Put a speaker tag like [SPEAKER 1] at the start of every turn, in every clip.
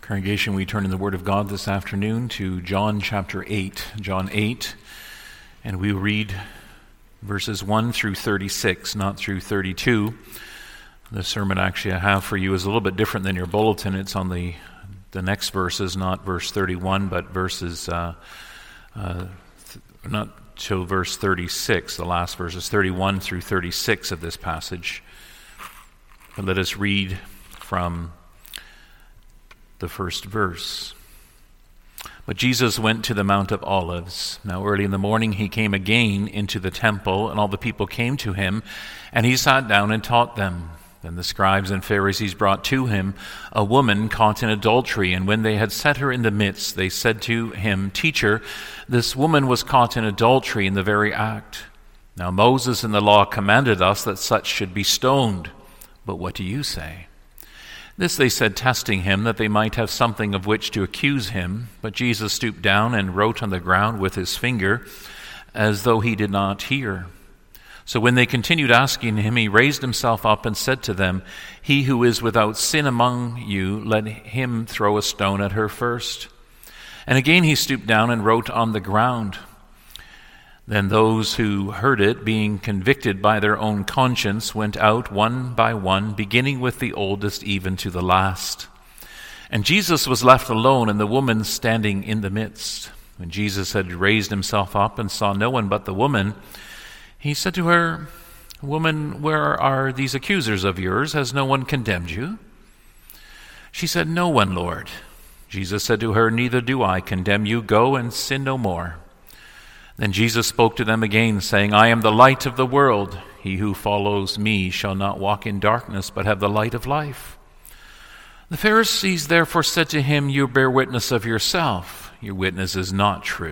[SPEAKER 1] Congregation, we turn in the Word of God this afternoon to John chapter 8. John 8, and we read verses 1 through 36, not through 32. The sermon actually I have for you is a little bit different than your bulletin. It's on the next verses, not verse 31, but verses, not till verse 36, the last verses, 31 through 36 of this passage. But let us read from the first verse. But Jesus went to the Mount of Olives. Now early in the morning he came again into the temple, and all the people came to him, and he sat down and taught them. Then the scribes and Pharisees brought to him a woman caught in adultery, and when they had set her in the midst, they said to him, "Teacher, this woman was caught in adultery in the very act. Now Moses in the law commanded us that such should be stoned. But what do you say?" This they said, testing him, that they might have something of which to accuse him. But Jesus stooped down and wrote on the ground with his finger, as though he did not hear. So when they continued asking him, he raised himself up and said to them, "He who is without sin among you, let him throw a stone at her first." And again he stooped down and wrote on the ground. Then those who heard it, being convicted by their own conscience, went out one by one, beginning with the oldest even to the last. And Jesus was left alone, and the woman standing in the midst. When Jesus had raised himself up and saw no one but the woman, he said to her, "Woman, where are these accusers of yours? Has no one condemned you?" She said, "No one, Lord." Jesus said to her, "Neither do I condemn you. Go and sin no more." Then Jesus spoke to them again, saying, "I am the light of the world. He who follows me shall not walk in darkness, but have the light of life." The Pharisees therefore said to him, "You bear witness of yourself. Your witness is not true."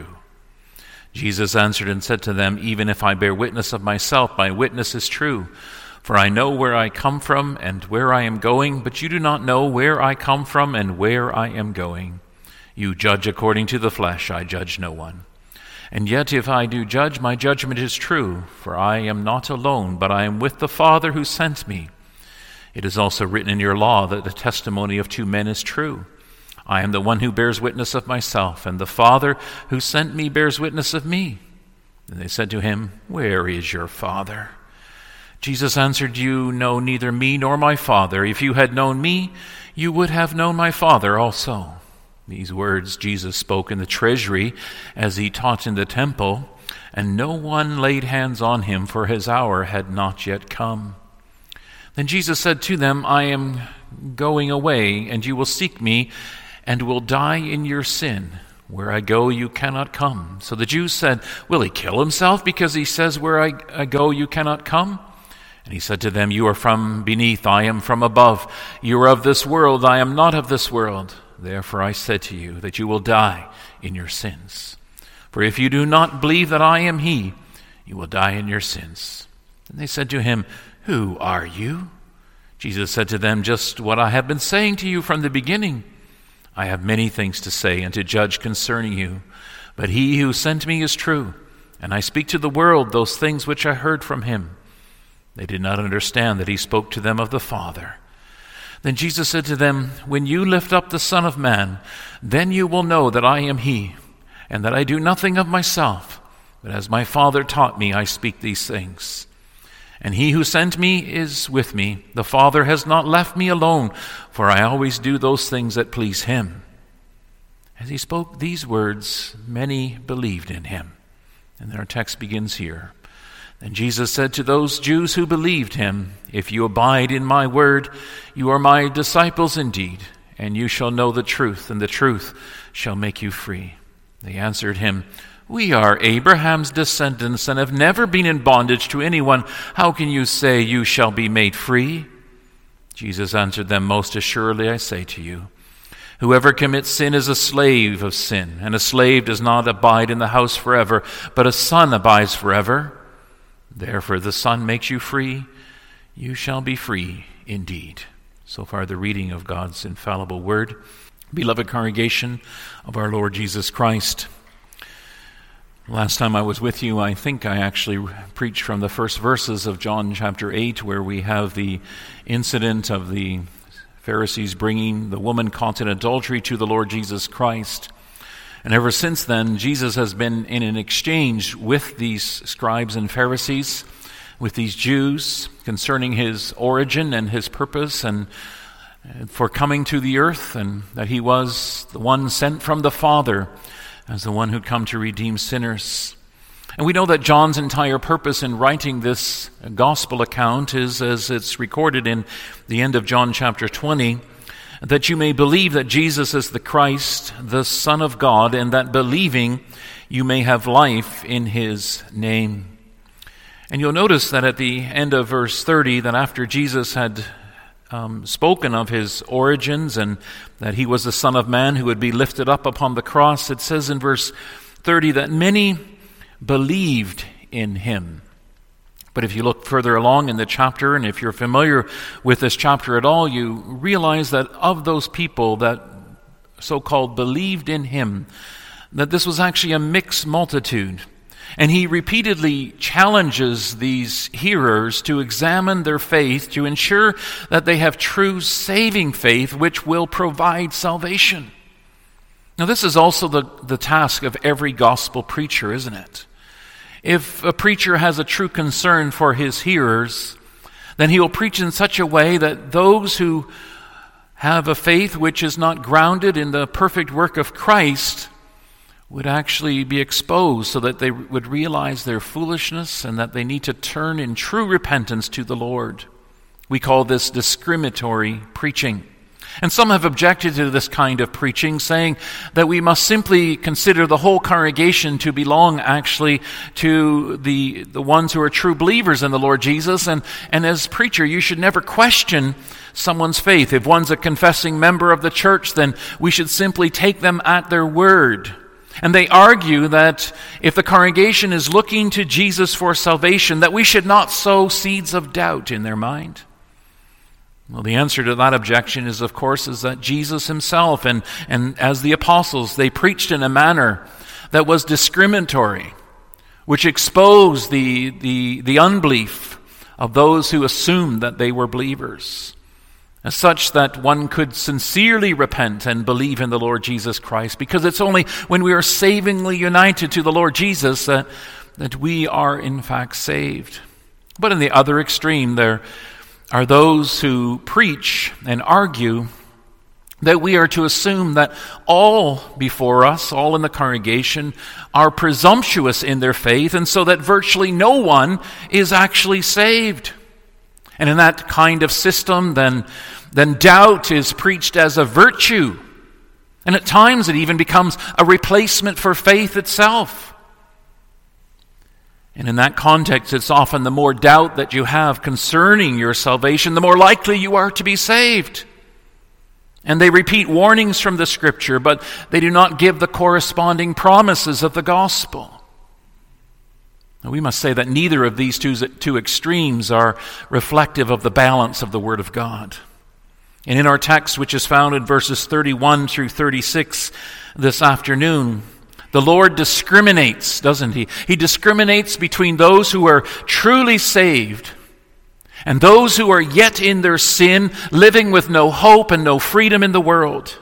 [SPEAKER 1] Jesus answered and said to them, "Even if I bear witness of myself, my witness is true. For I know where I come from and where I am going, but you do not know where I come from and where I am going. You judge according to the flesh. I judge no one. And yet if I do judge, my judgment is true, for I am not alone, but I am with the Father who sent me. It is also written in your law that the testimony of two men is true. I am the one who bears witness of myself, and the Father who sent me bears witness of me." And they said to him, "Where is your Father?" Jesus answered, "You know neither me nor my Father. If you had known me, you would have known my Father also." These words Jesus spoke in the treasury as he taught in the temple, and no one laid hands on him, for his hour had not yet come. Then Jesus said to them, "I am going away, and you will seek me, and will die in your sin. Where I go, you cannot come." So the Jews said, "Will he kill himself because he says, 'Where I go, you cannot come'?" And he said to them, "You are from beneath, I am from above. You are of this world, I am not of this world. Therefore I said to you that you will die in your sins. For if you do not believe that I am he, you will die in your sins." And they said to him, "Who are you?" Jesus said to them, "Just what I have been saying to you from the beginning. I have many things to say and to judge concerning you, but he who sent me is true, and I speak to the world those things which I heard from him." They did not understand that he spoke to them of the Father. Then Jesus said to them, "When you lift up the Son of Man, then you will know that I am he, and that I do nothing of myself, but as my Father taught me, I speak these things. And he who sent me is with me. The Father has not left me alone, for I always do those things that please him." As he spoke these words, many believed in him. And our text begins here. Then Jesus said to those Jews who believed him, "If you abide in my word, you are my disciples indeed, and you shall know the truth, and the truth shall make you free." They answered him, "We are Abraham's descendants and have never been in bondage to anyone. How can you say you shall be made free?" Jesus answered them, "Most assuredly I say to you, whoever commits sin is a slave of sin, and a slave does not abide in the house forever, but a son abides forever. Therefore the Son makes you free, you shall be free indeed." So far the reading of God's infallible word. Beloved congregation of our Lord Jesus Christ, last time I was with you, I think I actually preached from the first verses of John chapter 8, where we have the incident of the Pharisees bringing the woman caught in adultery to the Lord Jesus Christ. And ever since then, Jesus has been in an exchange with these scribes and Pharisees, with these Jews, concerning his origin and his purpose and for coming to the earth, and that he was the one sent from the Father as the one who'd come to redeem sinners. And we know that John's entire purpose in writing this gospel account is, as it's recorded in the end of John chapter 20, that you may believe that Jesus is the Christ, the Son of God, and that believing you may have life in his name. And you'll notice that at the end of verse 30, that after Jesus had spoken of his origins and that he was the Son of Man who would be lifted up upon the cross, it says in verse 30 that many believed in him. But if you look further along in the chapter, and if you're familiar with this chapter at all, you realize that of those people that so-called believed in him, that this was actually a mixed multitude. And he repeatedly challenges these hearers to examine their faith to ensure that they have true saving faith which will provide salvation. Now, this is also the task of every gospel preacher, isn't it? If a preacher has a true concern for his hearers, then he will preach in such a way that those who have a faith which is not grounded in the perfect work of Christ would actually be exposed, so that they would realize their foolishness and that they need to turn in true repentance to the Lord. We call this discriminatory preaching. And some have objected to this kind of preaching, saying that we must simply consider the whole congregation to belong actually to the ones who are true believers in the Lord Jesus. And as preacher, you should never question someone's faith. If one's a confessing member of the church, then we should simply take them at their word. And they argue that if the congregation is looking to Jesus for salvation, that we should not sow seeds of doubt in their mind. Well, the answer to that objection is, of course, is that Jesus himself and as the apostles, they preached in a manner that was discriminatory, which exposed the unbelief of those who assumed that they were believers, as such that one could sincerely repent and believe in the Lord Jesus Christ, because it's only when we are savingly united to the Lord Jesus that we are in fact saved. But in the other extreme, there are those who preach and argue that we are to assume that all before us, all in the congregation, are presumptuous in their faith, and so that virtually no one is actually saved. And in that kind of system, then doubt is preached as a virtue. And at times it even becomes a replacement for faith itself. And in that context, it's often the more doubt that you have concerning your salvation, the more likely you are to be saved. And they repeat warnings from the Scripture, but they do not give the corresponding promises of the gospel. Now, we must say that neither of these two extremes are reflective of the balance of the Word of God. And in our text, which is found in verses 31 through 36 this afternoon, the Lord discriminates, doesn't he? He discriminates between those who are truly saved and those who are yet in their sin, living with no hope and no freedom in the world.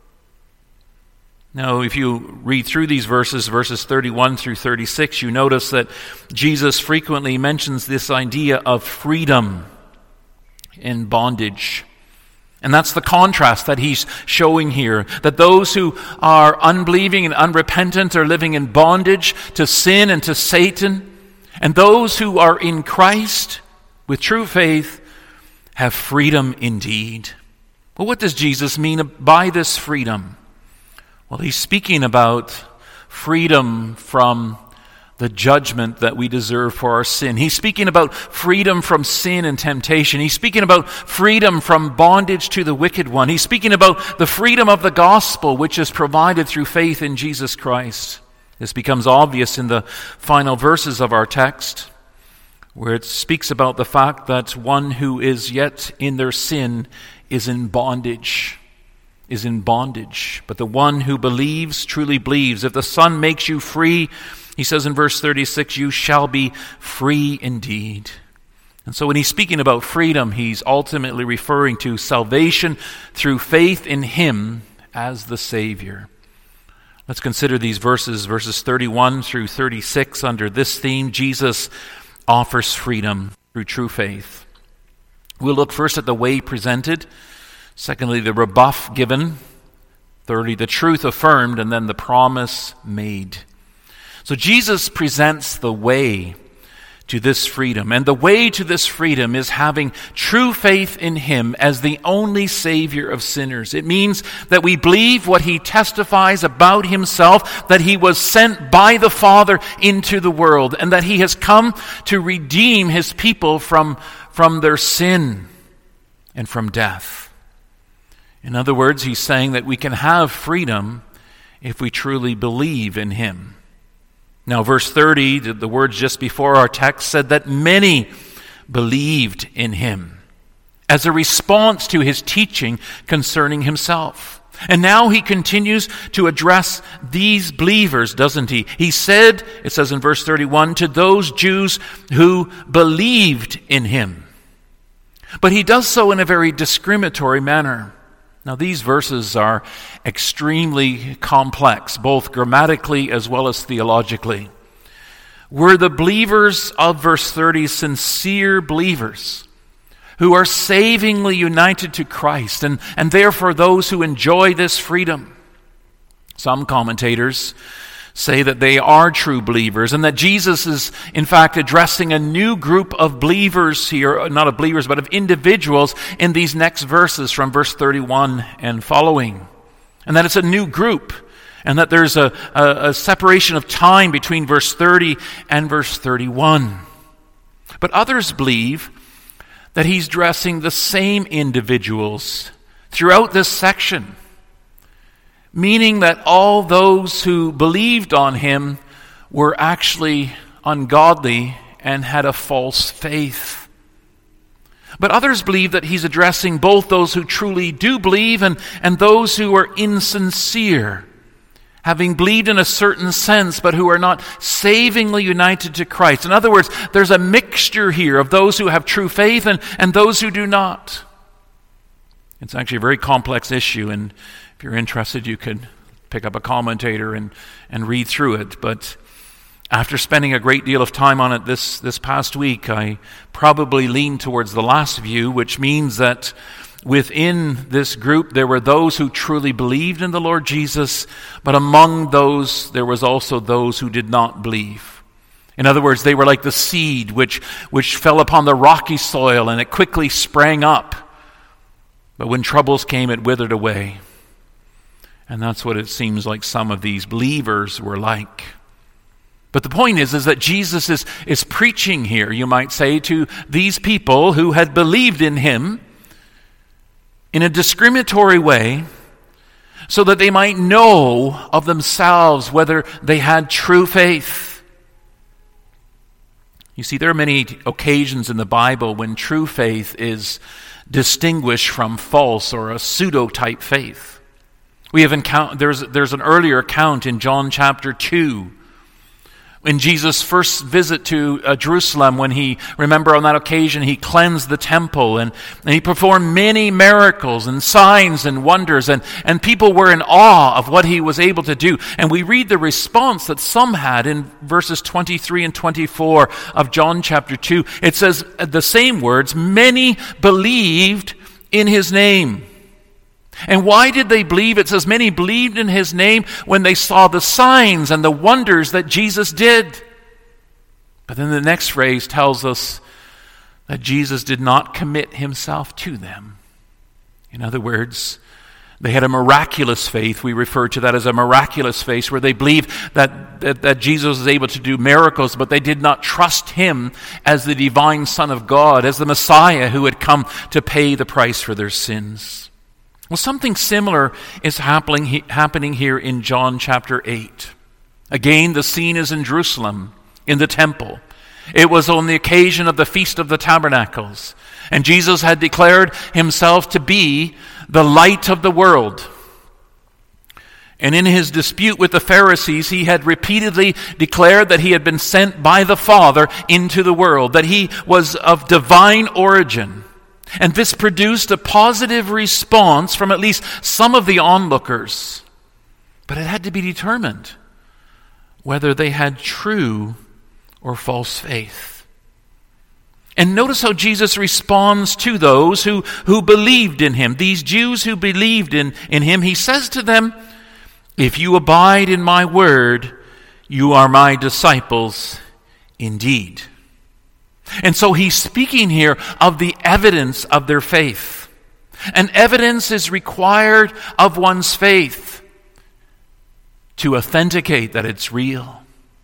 [SPEAKER 1] Now, if you read through these verses 31 through 36, you notice that Jesus frequently mentions this idea of freedom in bondage. And that's the contrast that he's showing here, that those who are unbelieving and unrepentant are living in bondage to sin and to Satan, and those who are in Christ with true faith have freedom indeed. Well, what does Jesus mean by this freedom? Well, he's speaking about freedom from the judgment that we deserve for our sin. He's speaking about freedom from sin and temptation. He's speaking about freedom from bondage to the wicked one. He's speaking about the freedom of the gospel, which is provided through faith in Jesus Christ. This becomes obvious in the final verses of our text, where it speaks about the fact that one who is yet in their sin is in bondage. But the one who believes truly believes. If the Son makes you free, he says in verse 36, you shall be free indeed. And so when he's speaking about freedom, he's ultimately referring to salvation through faith in him as the Savior. Let's consider these verses 31 through 36 under this theme. Jesus offers freedom through true faith. We'll look first at the way presented, secondly, the rebuff given, thirdly, the truth affirmed, and then the promise made. So Jesus presents the way to this freedom. And the way to this freedom is having true faith in him as the only Savior of sinners. It means that we believe what he testifies about himself, that he was sent by the Father into the world, and that he has come to redeem his people from their sin and from death. In other words, he's saying that we can have freedom if we truly believe in him. Now, verse 30, the words just before our text said that many believed in him as a response to his teaching concerning himself. And now he continues to address these believers, doesn't he? He said, it says in verse 31, to those Jews who believed in him. But he does so in a very discriminatory manner. Now, these verses are extremely complex, both grammatically as well as theologically. Were the believers of verse 30 sincere believers who are savingly united to Christ and therefore those who enjoy this freedom? Some commentators say that they are true believers and that Jesus is in fact addressing a new group of believers here, not of believers but of individuals in these next verses from verse 31 and following. And that it's a new group and that there's a separation of time between verse 30 and verse 31. But others believe that he's addressing the same individuals throughout this section, meaning that all those who believed on him were actually ungodly and had a false faith. But others believe that he's addressing both those who truly do believe and those who are insincere, having believed in a certain sense, but who are not savingly united to Christ. In other words, there's a mixture here of those who have true faith and those who do not. It's actually a very complex issue, and if you're interested, you could pick up a commentator and read through it. But after spending a great deal of time on it this past week, I probably lean towards the last view, which means that within this group there were those who truly believed in the Lord Jesus, but among those there was also those who did not believe. In other words, they were like the seed which fell upon the rocky soil and it quickly sprang up. But when troubles came, it withered away. And that's what it seems like some of these believers were like. But the point is that Jesus is preaching here, you might say, to these people who had believed in him in a discriminatory way so that they might know of themselves whether they had true faith. You see, there are many occasions in the Bible when true faith is distinguished from false or a pseudo-type faith. We have there's an earlier account in John chapter 2 in Jesus' first visit to Jerusalem, when remember on that occasion, he cleansed the temple and he performed many miracles and signs and wonders, and people were in awe of what he was able to do. And we read the response that some had in verses 23 and 24 of John chapter 2. It says the same words, many believed in his name. And why did they believe? It says many believed in his name when they saw the signs and the wonders that Jesus did. But then the next phrase tells us that Jesus did not commit himself to them. In other words, they had a miraculous faith. We refer to that as a miraculous faith, where they believed that Jesus was able to do miracles, but they did not trust him as the divine Son of God, as the Messiah who had come to pay the price for their sins. Well, something similar is happening here in John chapter 8. Again, the scene is in Jerusalem, in the temple. It was on the occasion of the Feast of the Tabernacles, and Jesus had declared himself to be the light of the world. And in his dispute with the Pharisees, he had repeatedly declared that he had been sent by the Father into the world, that he was of divine origin. And this produced a positive response from at least some of the onlookers. But it had to be determined whether they had true or false faith. And notice how Jesus responds to those who believed in him. These Jews who believed in him, he says to them, "If you abide in my word, you are my disciples indeed." And so he's speaking here of the evidence of their faith. And evidence is required of one's faith to authenticate that it's real.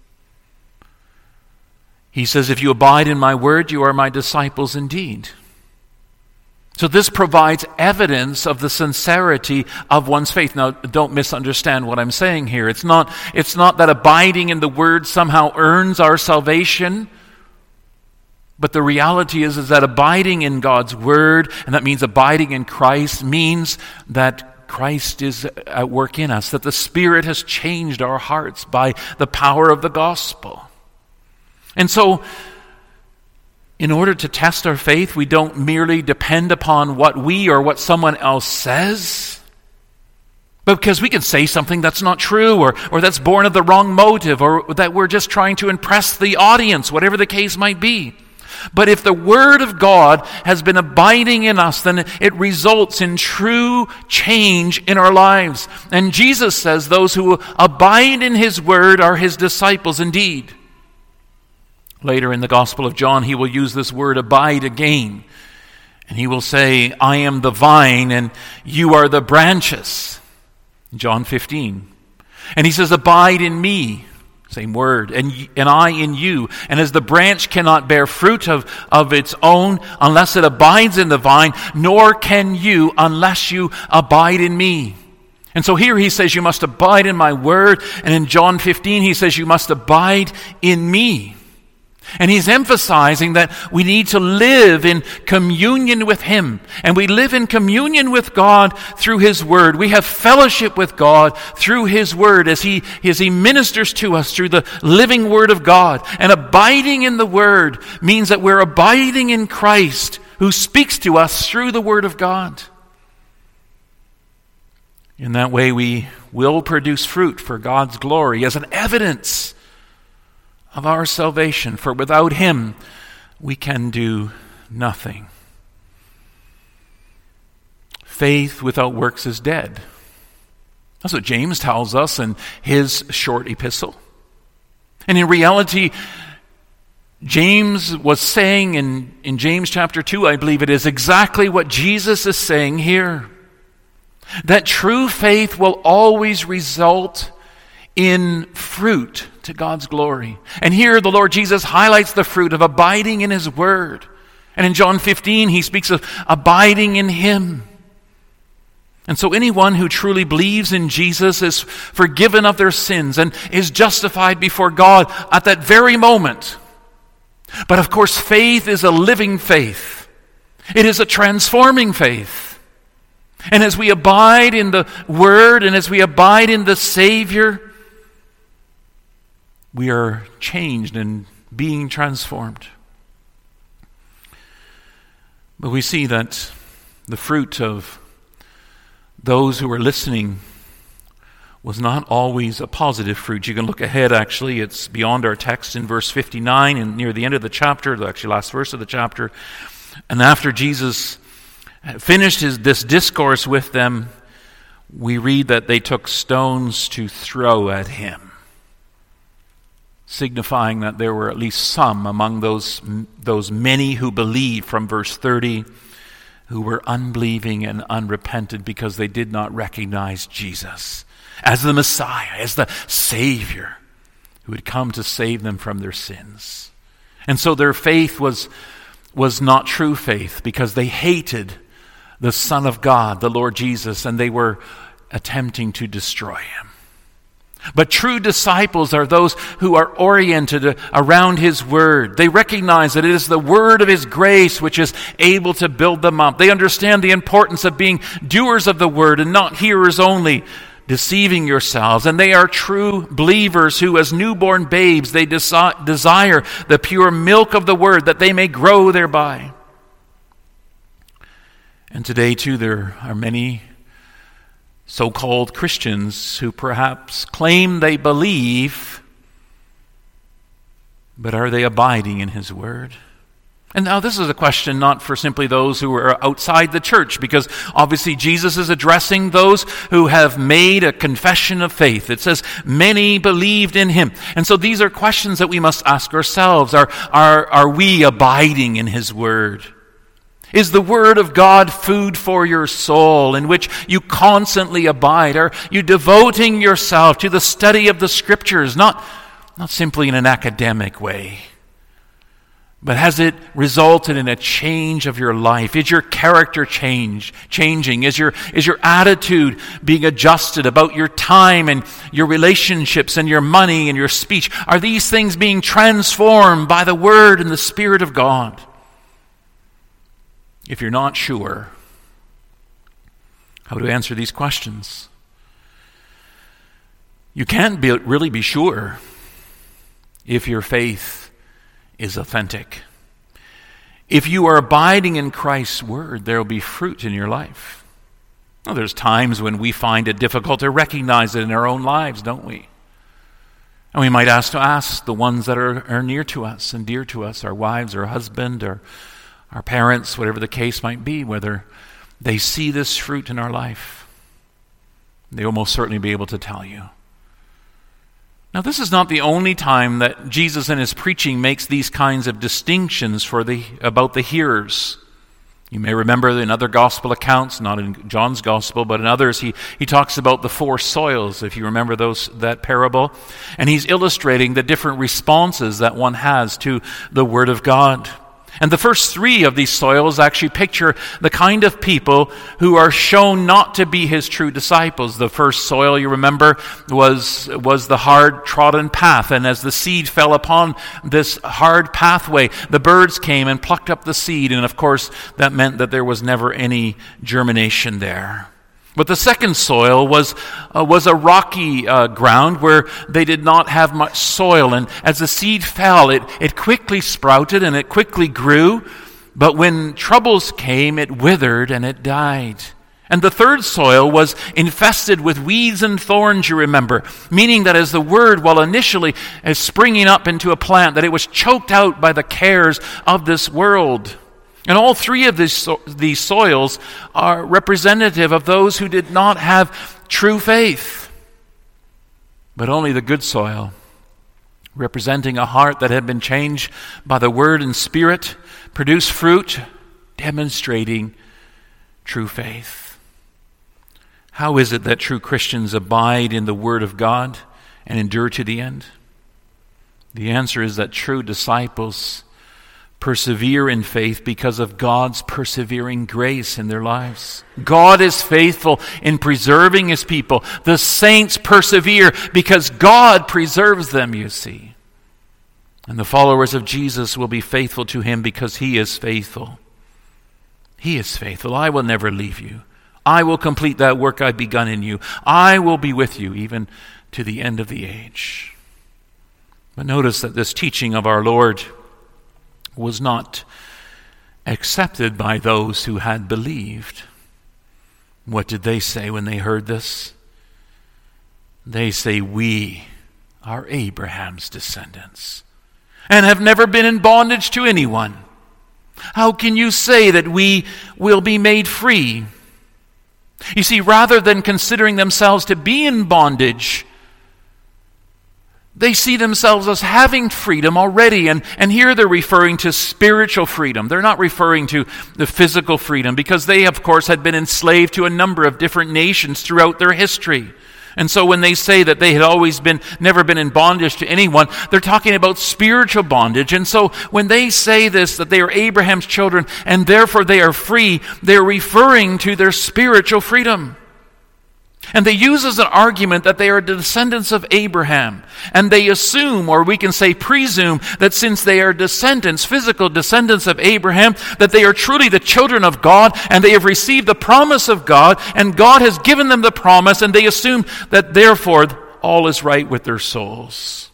[SPEAKER 1] He says, "If you abide in my word, you are my disciples indeed." So this provides evidence of the sincerity of one's faith. Now, don't misunderstand what I'm saying here. It's not that abiding in the word somehow earns our salvation. But the reality is that abiding in God's word, and that means abiding in Christ, means that Christ is at work in us, that the Spirit has changed our hearts by the power of the gospel. And so, in order to test our faith, we don't merely depend upon what we or what someone else says, but because we can say something that's not true, or that's born of the wrong motive, or that we're just trying to impress the audience, whatever the case might be. But if the Word of God has been abiding in us, then it results in true change in our lives. And Jesus says those who abide in His Word are His disciples indeed. Later in the Gospel of John, he will use this word abide again. And he will say, "I am the vine and you are the branches." John 15. And he says, "Abide in me." Same word. "And I in you. And as the branch cannot bear fruit of its own unless it abides in the vine, nor can you unless you abide in me." And so here he says, "You must abide in my word." And in John 15, he says, "You must abide in me." And he's emphasizing that we need to live in communion with him. And we live in communion with God through his word. We have fellowship with God through his word as he ministers to us through the living word of God. And abiding in the word means that we're abiding in Christ, who speaks to us through the word of God. In that way, we will produce fruit for God's glory as an evidence of our salvation, for without him we can do nothing. Faith without works is dead. That's what James tells us in his short epistle. And in reality, James was saying in James chapter 2, I believe it is, exactly what Jesus is saying here. That true faith will always result in fruit to God's glory. And here the Lord Jesus highlights the fruit of abiding in his word. And in John 15 he speaks of abiding in him. And so anyone who truly believes in Jesus is forgiven of their sins and is justified before God at that very moment. But of course, faith is a living faith. It is a transforming faith. And as we abide in the word and as we abide in the Savior, we are changed and being transformed. But we see that the fruit of those who were listening was not always a positive fruit. You can look ahead, actually. It's beyond our text in verse 59 and near the end of the chapter, actually last verse of the chapter. And after Jesus finished this discourse with them, we read that they took stones to throw at him, signifying that there were at least some among those many who believed from verse 30 who were unbelieving and unrepentant because they did not recognize Jesus as the Messiah, as the Savior who had come to save them from their sins. And so their faith was not true faith because they hated the Son of God, the Lord Jesus, and they were attempting to destroy him. But true disciples are those who are oriented around his word. They recognize that it is the word of his grace which is able to build them up. They understand the importance of being doers of the word and not hearers only, deceiving yourselves. And they are true believers who, as newborn babes, they desire the pure milk of the word, that they may grow thereby. And today, too, there are many so-called Christians who perhaps claim they believe, but are they abiding in his word? And now this is a question not for simply those who are outside the church, because obviously Jesus is addressing those who have made a confession of faith. It says, many believed in him. And so these are questions that we must ask ourselves. Are we abiding in his word? Is the word of God food for your soul, in which you constantly abide? Are you devoting yourself to the study of the scriptures, not simply in an academic way? But has it resulted in a change of your life? Is your character changing? Is your attitude being adjusted about your time and your relationships and your money and your speech? Are these things being transformed by the Word and the Spirit of God? If you're not sure how to answer these questions, you can't really be sure if your faith is authentic. If you are abiding in Christ's word, there will be fruit in your life. Well, there's times when we find it difficult to recognize it in our own lives, don't we? And we might ask the ones that are near to us and dear to us, our wives, our husband, or our parents, whatever the case might be, whether they see this fruit in our life. They will most certainly be able to tell you. Now, this is not the only time that Jesus in his preaching makes these kinds of distinctions about the hearers. You may remember in other gospel accounts, not in John's gospel, but in others, he talks about the four soils, if you remember that parable. And he's illustrating the different responses that one has to the Word of God. And the first three of these soils actually picture the kind of people who are shown not to be his true disciples. The first soil, you remember, was the hard-trodden path. And as the seed fell upon this hard pathway, the birds came and plucked up the seed. And of course, that meant that there was never any germination there. But the second soil was a rocky ground where they did not have much soil. And as the seed fell, it quickly sprouted and it quickly grew. But when troubles came, it withered and it died. And the third soil was infested with weeds and thorns, you remember. Meaning that as the word, while initially is springing up into a plant, that it was choked out by the cares of this world. And all three of these soils are representative of those who did not have true faith. But only the good soil, representing a heart that had been changed by the Word and Spirit, produced fruit demonstrating true faith. How is it that true Christians abide in the Word of God and endure to the end? The answer is that true disciples persevere in faith because of God's persevering grace in their lives. God is faithful in preserving his people. The saints persevere because God preserves them, you see. And the followers of Jesus will be faithful to him because he is faithful. He is faithful. I will never leave you. I will complete that work I've begun in you. I will be with you even to the end of the age. But notice that this teaching of our Lord was not accepted by those who had believed. What did they say when they heard this? They say, we are Abraham's descendants and have never been in bondage to anyone. How can you say that we will be made free? You see, rather than considering themselves to be in bondage, they see themselves as having freedom already. And here they're referring to spiritual freedom. They're not referring to the physical freedom, because they, of course, had been enslaved to a number of different nations throughout their history. And so when they say that they had never been in bondage to anyone, they're talking about spiritual bondage. And so when they say this, that they are Abraham's children and therefore they are free, they're referring to their spiritual freedom. And they use as an argument that they are the descendants of Abraham. And they assume, or we can say presume, that since they are descendants, physical descendants of Abraham, that they are truly the children of God, and they have received the promise of God, and God has given them the promise, and they assume that therefore all is right with their souls.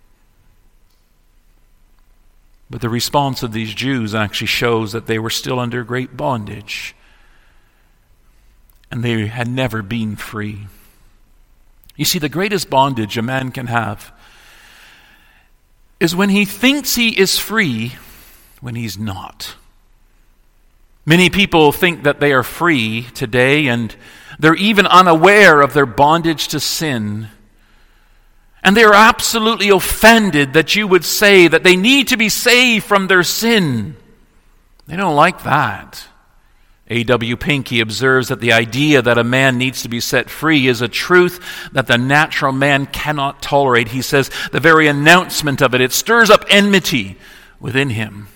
[SPEAKER 1] But the response of these Jews actually shows that they were still under great bondage. And they had never been free. You see, the greatest bondage a man can have is when he thinks he is free when he's not. Many people think that they are free today, and they're even unaware of their bondage to sin. And they are absolutely offended that you would say that they need to be saved from their sin. They don't like that. A.W. Pinckney observes that the idea that a man needs to be set free is a truth that the natural man cannot tolerate. He says the very announcement of it stirs up enmity within him.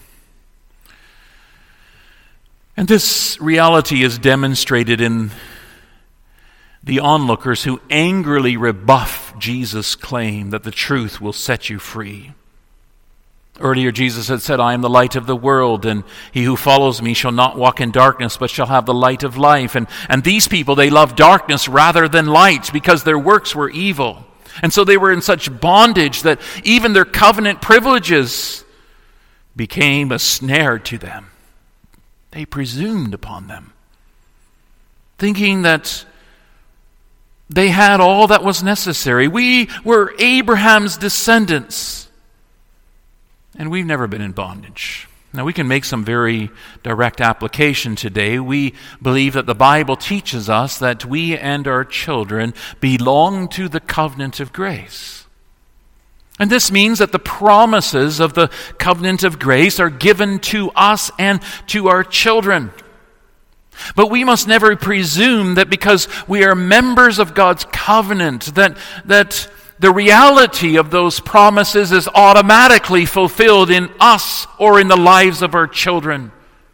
[SPEAKER 1] And this reality is demonstrated in the onlookers who angrily rebuff Jesus' claim that the truth will set you free. Earlier, Jesus had said, I am the light of the world, and he who follows me shall not walk in darkness, but shall have the light of life. And these people, they loved darkness rather than light because their works were evil. And so they were in such bondage that even their covenant privileges became a snare to them. They presumed upon them, thinking that they had all that was necessary. We were Abraham's descendants. And we've never been in bondage. Now, we can make some very direct application today. We believe that the Bible teaches us that we and our children belong to the covenant of grace. And this means that the promises of the covenant of grace are given to us and to our children. But we must never presume that because we are members of God's covenant, that the reality of those promises is automatically fulfilled in us or in the lives of our children.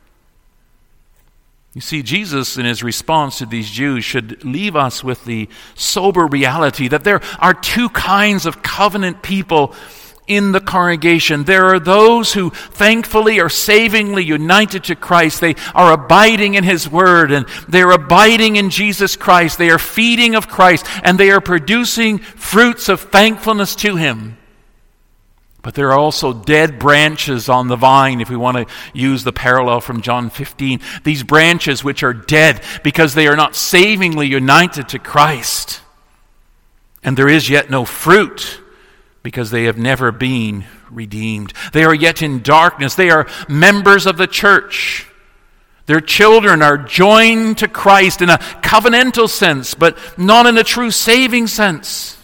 [SPEAKER 1] You see, Jesus, in his response to these Jews, should leave us with the sober reality that there are two kinds of covenant people in the congregation. There are those who thankfully are savingly united to Christ. They are abiding in his word, and they are abiding in Jesus Christ. They are feeding of Christ, and they are producing fruits of thankfulness to him. But there are also dead branches on the vine, if we want to use the parallel from John 15. These branches which are dead because they are not savingly united to Christ. And there is yet no fruit, because they have never been redeemed. They are yet in darkness. They are members of the church. Their children are joined to Christ in a covenantal sense, but not in a true saving sense.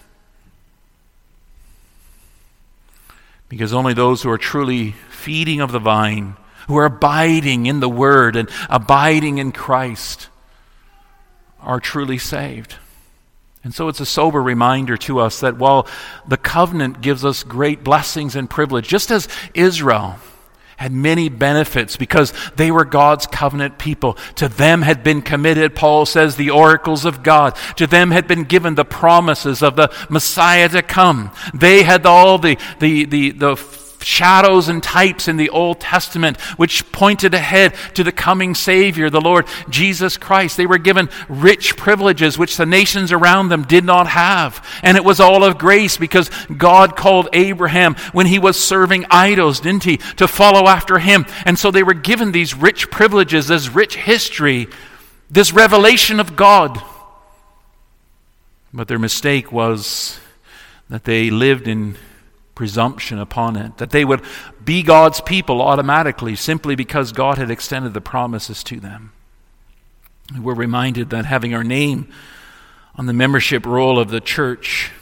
[SPEAKER 1] Because only those who are truly feeding of the vine, who are abiding in the Word and abiding in Christ, are truly saved. And so it's a sober reminder to us that while the covenant gives us great blessings and privilege, just as Israel had many benefits because they were God's covenant people, to them had been committed, Paul says, the oracles of God. To them had been given the promises of the Messiah to come. They had all the shadows and types in the Old Testament which pointed ahead to the coming Savior, the Lord Jesus Christ. They were given rich privileges which the nations around them did not have. And it was all of grace because God called Abraham when he was serving idols, didn't he, to follow after him. And so they were given these rich privileges, this rich history, this revelation of God. But their mistake was that they lived in presumption upon it, that they would be God's people automatically simply because God had extended the promises to them. We're reminded that having our name on the membership roll of the church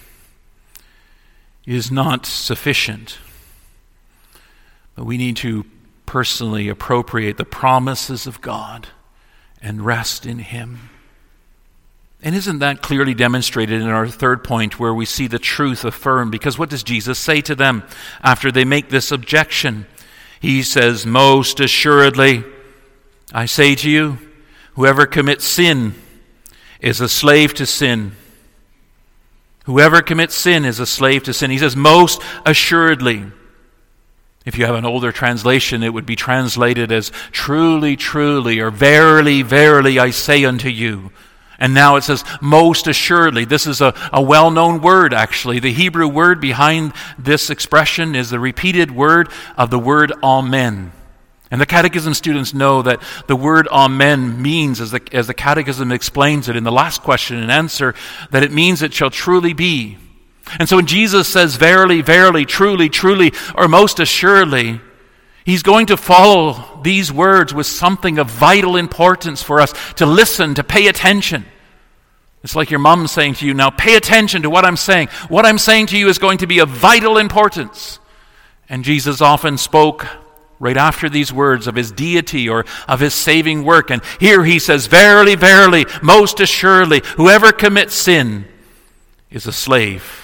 [SPEAKER 1] is not sufficient, but we need to personally appropriate the promises of God and rest in him. And isn't that clearly demonstrated in our third point, where we see the truth affirmed? Because what does Jesus say to them after they make this objection? He says, most assuredly, I say to you, whoever commits sin is a slave to sin. Whoever commits sin is a slave to sin. He says, most assuredly. If you have an older translation, it would be translated as truly, truly, or verily, verily, I say unto you. And now it says, most assuredly. This is a well-known word, actually. The Hebrew word behind this expression is the repeated word of the word amen. And the catechism students know that the word amen means, as the catechism explains it in the last question and answer, that it means it shall truly be. And so when Jesus says verily, verily, truly, truly, or most assuredly, he's going to follow these words with something of vital importance for us to listen, to pay attention. It's like your mom saying to you, now pay attention to what I'm saying. What I'm saying to you is going to be of vital importance. And Jesus often spoke right after these words of his deity or of his saving work. And here he says, verily, verily, most assuredly, whoever commits sin is a slave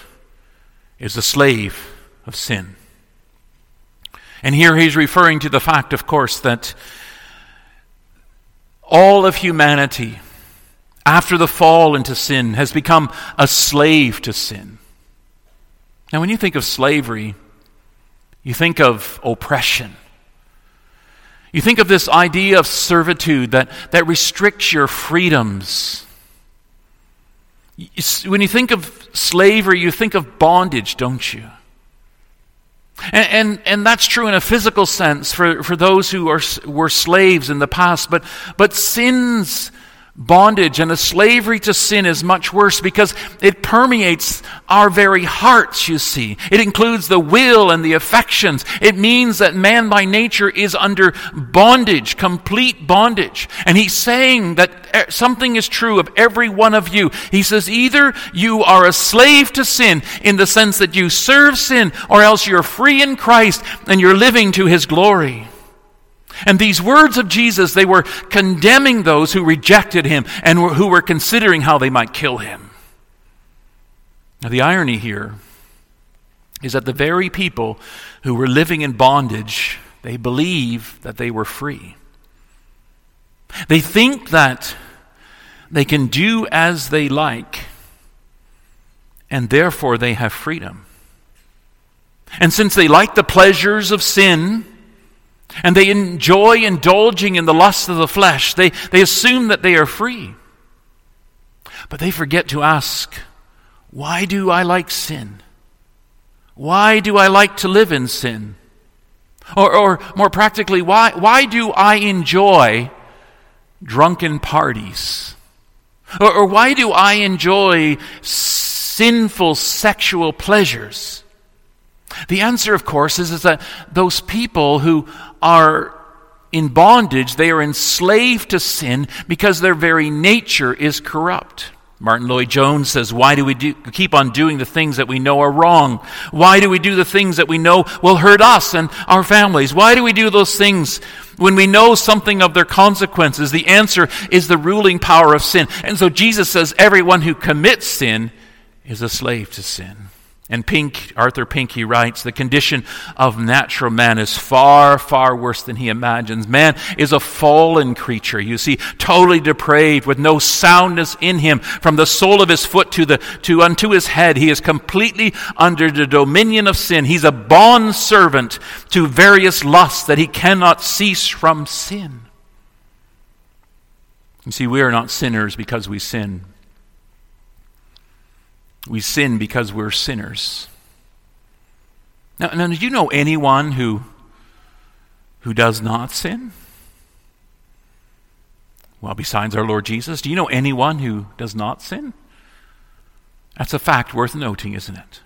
[SPEAKER 1] of sin. And here he's referring to the fact, of course, that all of humanity, after the fall into sin, has become a slave to sin. Now, when you think of slavery, you think of oppression. You think of this idea of servitude that restricts your freedoms. When you think of slavery, you think of bondage, don't you? And that's true in a physical sense for those who were slaves in the past. But sin's bondage and the slavery to sin is much worse because it permeates our very hearts, you see. It includes the will and the affections. It means that man by nature is under bondage, complete bondage. And he's saying that something is true of every one of you. He says either you are a slave to sin in the sense that you serve sin, or else you're free in Christ and you're living to his glory. And these words of Jesus, they were condemning those who rejected him and who were considering how they might kill him. Now, the irony here is that the very people who were living in bondage, they believe that they were free. They think that they can do as they like, and therefore they have freedom. And since they like the pleasures of sin, and they enjoy indulging in the lusts of the flesh, they assume that they are free. But they forget to ask, why do I like sin? Why do I like to live in sin? Or more practically, why do I enjoy drunken parties? Or why do I enjoy sinful sexual pleasures? The answer, of course, is that those people who are in bondage, they are enslaved to sin because their very nature is corrupt. Martin Lloyd-Jones says, why do we keep on doing the things that we know are wrong? Why do we do the things that we know will hurt us and our families? Why do we do those things when we know something of their consequences? The answer is the ruling power of sin. And so Jesus says everyone who commits sin is a slave to sin. And Arthur Pink, he writes, the condition of natural man is far, far worse than he imagines. Man is a fallen creature, you see, totally depraved, with no soundness in him. From the sole of his foot unto his head, he is completely under the dominion of sin. He's a bond servant to various lusts that he cannot cease from sin. You see, we are not sinners because we sin. We sin because we're sinners. Now, do you know anyone who does not sin? Well, besides our Lord Jesus, do you know anyone who does not sin? That's a fact worth noting, isn't it?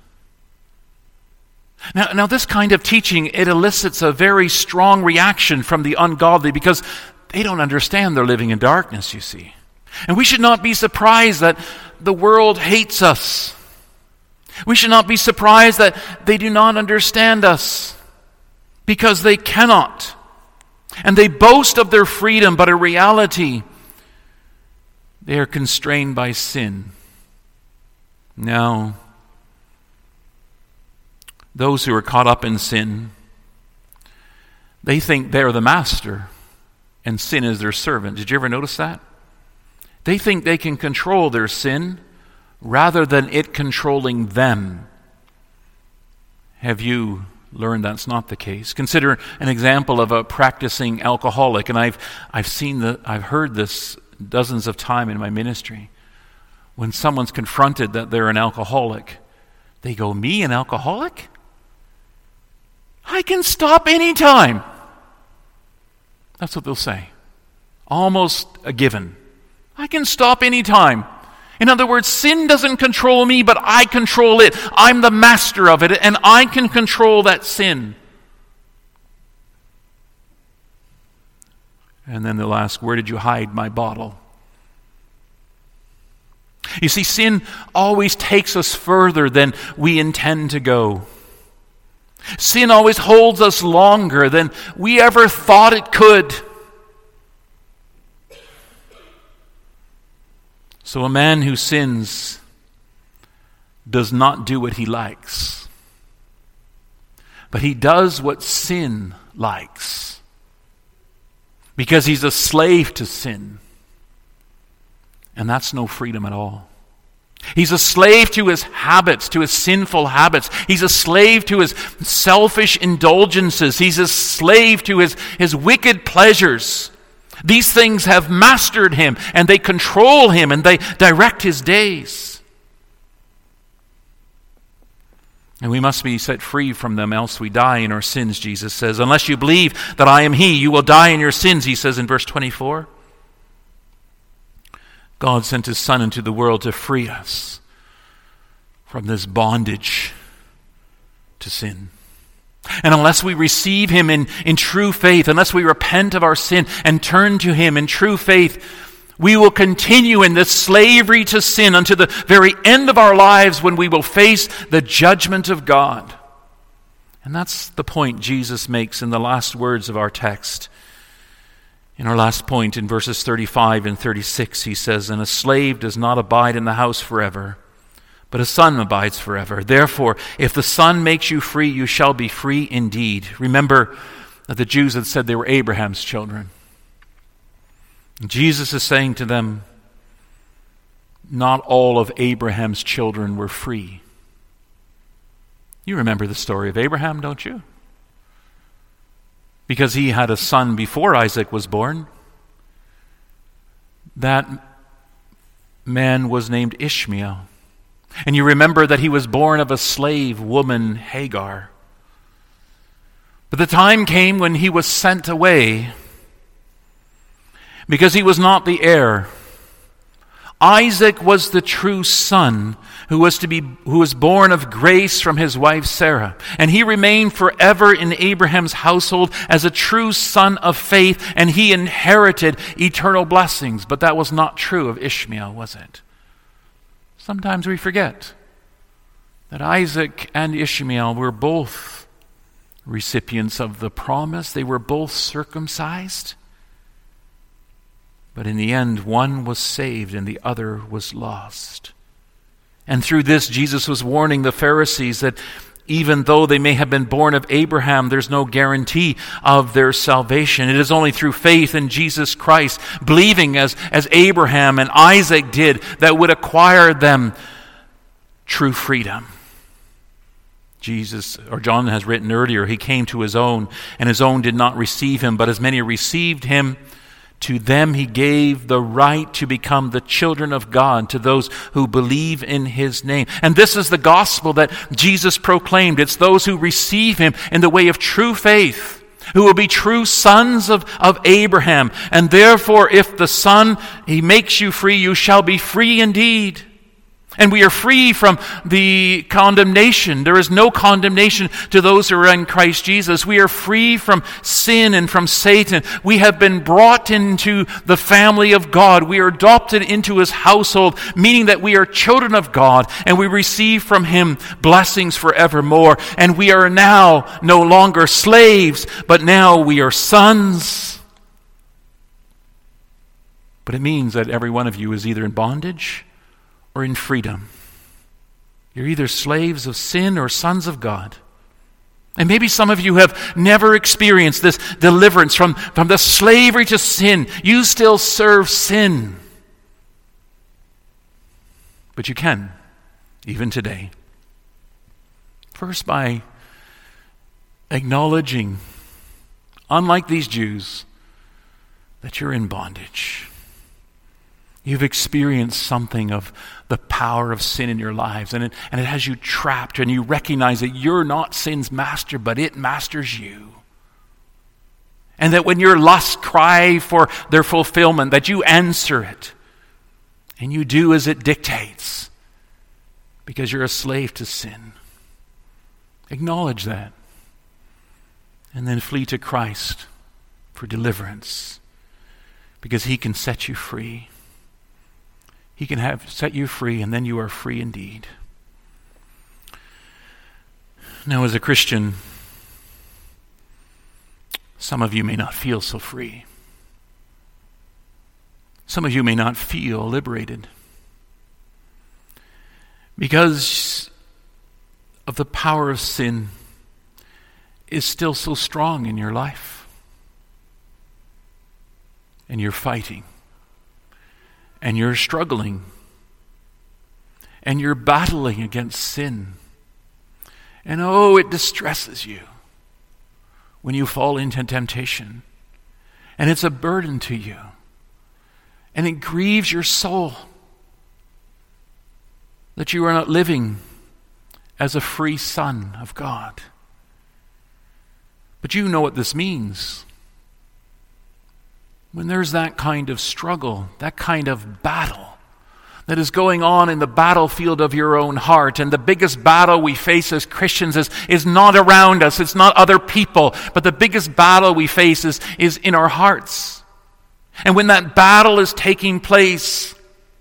[SPEAKER 1] Now, this kind of teaching, it elicits a very strong reaction from the ungodly because they don't understand they're living in darkness, you see. And we should not be surprised that the world hates us. We should not be surprised that they do not understand us, because they cannot. And they boast of their freedom, but in reality, they are constrained by sin. Now, those who are caught up in sin, they think they're the master and sin is their servant. Did you ever notice that? They think they can control their sin rather than it controlling them. Have you learned that's not the case? Consider an example of a practicing alcoholic, and I've heard this dozens of times in my ministry. When someone's confronted that they're an alcoholic, they go, "Me, an alcoholic? I can stop anytime." That's what they'll say. Almost a given. I can stop anytime. In other words, sin doesn't control me, but I control it. I'm the master of it, and I can control that sin. And then they'll ask, "Where did you hide my bottle?" You see, sin always takes us further than we intend to go. Sin always holds us longer than we ever thought it could. So a man who sins does not do what he likes, but he does what sin likes, because he's a slave to sin. And that's no freedom at all. He's a slave to his habits, to his sinful habits. He's a slave to his selfish indulgences. He's a slave to his wicked pleasures. These things have mastered him, and they control him, and they direct his days. And we must be set free from them, else we die in our sins, Jesus says. Unless you believe that I am he, you will die in your sins, he says in verse 24. God sent his Son into the world to free us from this bondage to sin. And unless we receive him in true faith, unless we repent of our sin and turn to him in true faith, we will continue in this slavery to sin unto the very end of our lives, when we will face the judgment of God. And that's the point Jesus makes in the last words of our text. In our last point, in verses 35 and 36, he says, "And a slave does not abide in the house forever, but a son abides forever. Therefore, if the Son makes you free, you shall be free indeed." Remember that the Jews had said they were Abraham's children. And Jesus is saying to them, not all of Abraham's children were free. You remember the story of Abraham, don't you? Because he had a son before Isaac was born. That man was named Ishmael. And you remember that he was born of a slave woman, Hagar. But the time came when he was sent away because he was not the heir. Isaac was the true son who was born of grace from his wife Sarah. And he remained forever in Abraham's household as a true son of faith, and he inherited eternal blessings. But that was not true of Ishmael, was it? Sometimes we forget that Isaac and Ishmael were both recipients of the promise. They were both circumcised. But in the end, one was saved and the other was lost. And through this, Jesus was warning the Pharisees that even though they may have been born of Abraham, there's no guarantee of their salvation. It is only through faith in Jesus Christ, believing as Abraham and Isaac did, that would acquire them true freedom. John has written earlier, he came to his own, and his own did not receive him, but as many received him, to them he gave the right to become the children of God, to those who believe in his name. And this is the gospel that Jesus proclaimed. It's those who receive him in the way of true faith, who will be true sons of Abraham. And therefore, if the Son, he makes you free, you shall be free indeed. And we are free from the condemnation. There is no condemnation to those who are in Christ Jesus. We are free from sin and from Satan. We have been brought into the family of God. We are adopted into his household, meaning that we are children of God, and we receive from him blessings forevermore. And we are now no longer slaves, but now we are sons. But it means that every one of you is either in bondage or in freedom. You're either slaves of sin or sons of God. And maybe some of you have never experienced this deliverance from the slavery to sin. You still serve sin. But you can, even today. First, by acknowledging, unlike these Jews, that you're in bondage. You've experienced something of the power of sin in your lives, and it has you trapped, and you recognize that you're not sin's master, but it masters you. And that when your lusts cry for their fulfillment, that you answer it, and you do as it dictates, because you're a slave to sin. Acknowledge that. And then flee to Christ for deliverance, because he can set you free. He can set you free, and then you are free indeed. Now, as a Christian, some of you may not feel so free. Some of you may not feel liberated because of the power of sin is still so strong in your life. And you're fighting. And you're struggling. And you're battling against sin. And it distresses you when you fall into temptation. And it's a burden to you. And it grieves your soul that you are not living as a free son of God. But you know what this means. When there's that kind of struggle, that kind of battle that is going on in the battlefield of your own heart, and the biggest battle we face as Christians is not around us, it's not other people, but the biggest battle we face is in our hearts. And when that battle is taking place,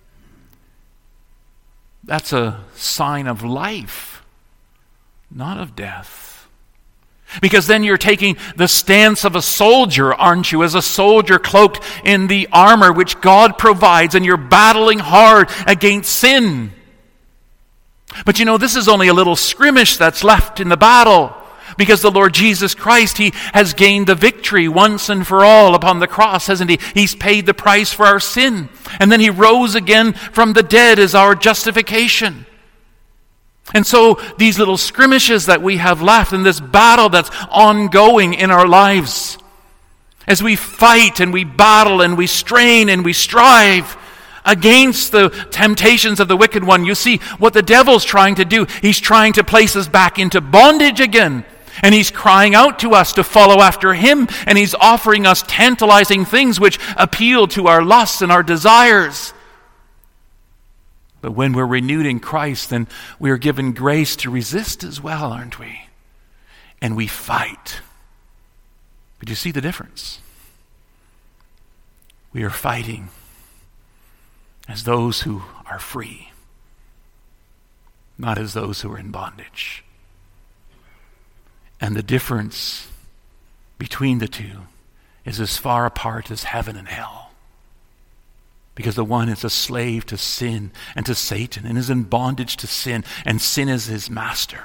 [SPEAKER 1] that's a sign of life, not of death. Because then you're taking the stance of a soldier, aren't you? As a soldier cloaked in the armor which God provides, and you're battling hard against sin. But this is only a little skirmish that's left in the battle. Because the Lord Jesus Christ, He has gained the victory once and for all upon the cross, hasn't He? He's paid the price for our sin. And then He rose again from the dead as our justification. And so these little skirmishes that we have left, and this battle that's ongoing in our lives, as we fight and we battle and we strain and we strive against the temptations of the wicked one, you see what the devil's trying to do. He's trying to place us back into bondage again. And he's crying out to us to follow after him, and he's offering us tantalizing things which appeal to our lusts and our desires. But when we're renewed in Christ, then we are given grace to resist as well, aren't we? And we fight. But you see the difference? We are fighting as those who are free, not as those who are in bondage. And the difference between the two is as far apart as heaven and hell. Because the one is a slave to sin and to Satan and is in bondage to sin, and sin is his master.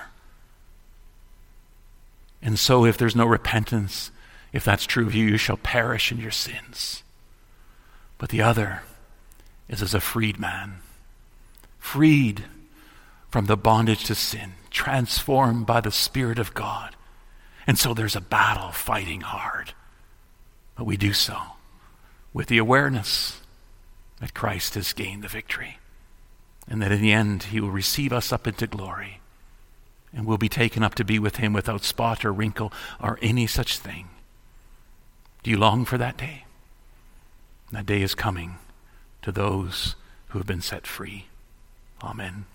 [SPEAKER 1] And so if there's no repentance, if that's true of you, you shall perish in your sins. But the other is as a freed man, freed from the bondage to sin, transformed by the Spirit of God. And so there's a battle fighting hard. But we do so with the awareness that Christ has gained the victory, and that in the end He will receive us up into glory, and we'll be taken up to be with Him without spot or wrinkle or any such thing. Do you long for that day? That day is coming to those who have been set free. Amen.